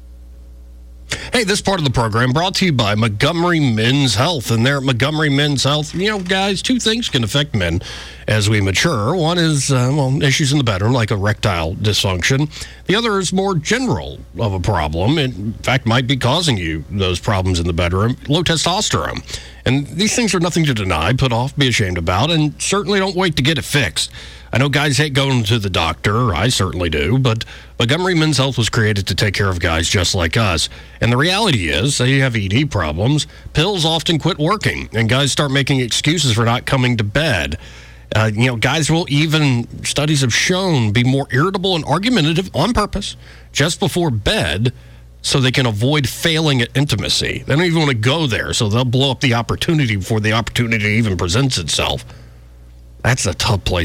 Hey, this part of the program brought to you by Montgomery Men's Health. And there at Montgomery Men's Health, you know, guys, two things can affect men as we mature. One is, issues in the bedroom, like erectile dysfunction. The other is more general of a problem. It, in fact, might be causing you those problems in the bedroom, low testosterone. And these things are nothing to deny, put off, be ashamed about, and certainly don't wait to get it fixed. I know guys hate going to the doctor. I certainly do. But Montgomery Men's Health was created to take care of guys just like us. And the reality is, they have ED problems. Pills often quit working, and guys start making excuses for not coming to bed. Guys will even, studies have shown, be more irritable and argumentative on purpose just before bed so they can avoid failing at intimacy. They don't even want to go there, so they'll blow up the opportunity before the opportunity even presents itself. That's a tough place